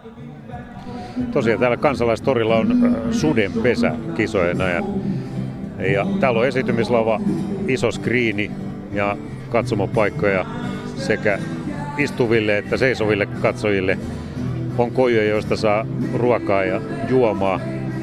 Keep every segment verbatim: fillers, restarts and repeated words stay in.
Tosiaan täällä Kansalaistorilla on sudenpesä kisojen ajan. Ja täällä on esitymislava, iso skriini ja katsomopaikkoja sekä istuville että seisoville katsojille. On kojuja, joista saa ruokaa ja juomaa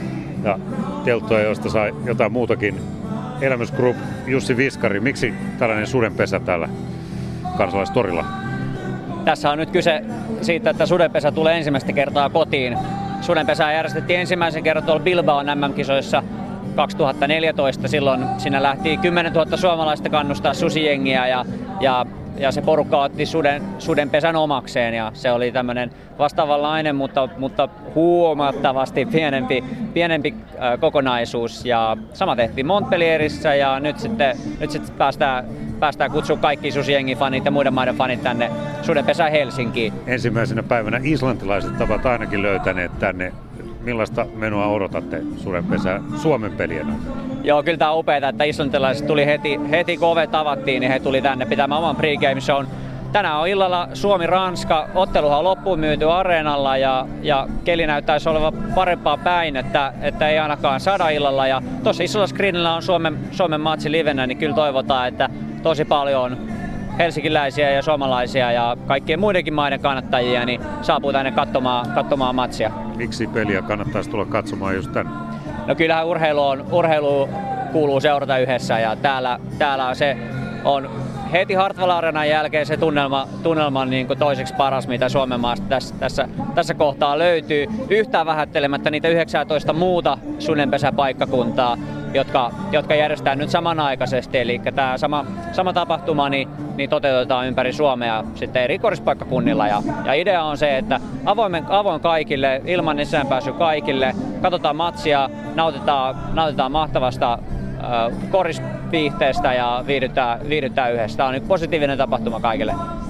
ja telttoja, joista saa jotain muutakin. Elämys Group, Jussi Viskari, miksi tällainen sudenpesä täällä Kansalaistorilla? Tässä on nyt kyse siitä, että sudenpesä tulee ensimmäistä kertaa kotiin. Sudenpesää järjestettiin ensimmäisen kerran tuolla Bilbaon äm äm-kisoissa kaksituhattaneljätoista. Silloin siinä lähti kymmenentuhatta suomalaista kannustaa susijengiä ja, ja, ja se porukka otti suden, sudenpesän omakseen. Ja se oli tämmöinen vastaavanlainen, mutta, mutta huomattavasti pienempi, pienempi äh, kokonaisuus. Ja sama tehtiin Montpellierissä ja nyt sitten, nyt sitten päästään, päästään kutsua kaikki susijengin fanit ja muiden maiden fanit tänne sudenpesään Helsinkiin. Ensimmäisenä päivänä islantilaiset ovat ainakin löytäneet tänne. Millaista menoa odotatte sudenpesään Suomen pelien? Joo, kyllä tämä on upeaa, että islantilaiset tuli heti, heti kun ovet avattiin, niin he tuli tänne pitämään oman pregame shown. Tänään on illalla Suomi-Ranska, otteluhan on loppuun myyty areenalla ja, ja keli näyttäisi olevan parempaa päin, että, että ei ainakaan sada illalla. Ja tuossa isolla screenillä on Suomen, Suomen matsi livenä, niin kyllä toivotaan, että tosi paljon helsinkiläisiä ja suomalaisia ja kaikkien muidenkin maiden kannattajia niin saapuu tänne katsomaan, katsomaan matsia. Miksi peliä kannattaisi tulla katsomaan just tänne? No kyllähän urheilu, on, urheilu kuuluu seurata yhdessä ja täällä, täällä se on heti Hartwall Areenan jälkeen se tunnelma, tunnelma niin kuin toiseksi paras, mitä Suomen maasta tässä, tässä, tässä kohtaa löytyy. Yhtään vähättelemättä niitä yhdeksäntoista muuta sudenpesäpaikkakuntaa, jotka, jotka järjestetään nyt samanaikaisesti. Eli tämä sama, sama tapahtuma niin, niin toteutetaan ympäri Suomea sitten eri korispaikkakunnilla. Ja, ja idea on se, että avoimen, avoin kaikille, ilman sisäänpääsy kaikille, katsotaan matsia, nautitaan, nautitaan mahtavasta äh, korisviihteestä ja viihdytään, viihdytään yhdessä. Tämä on nyt positiivinen tapahtuma kaikille.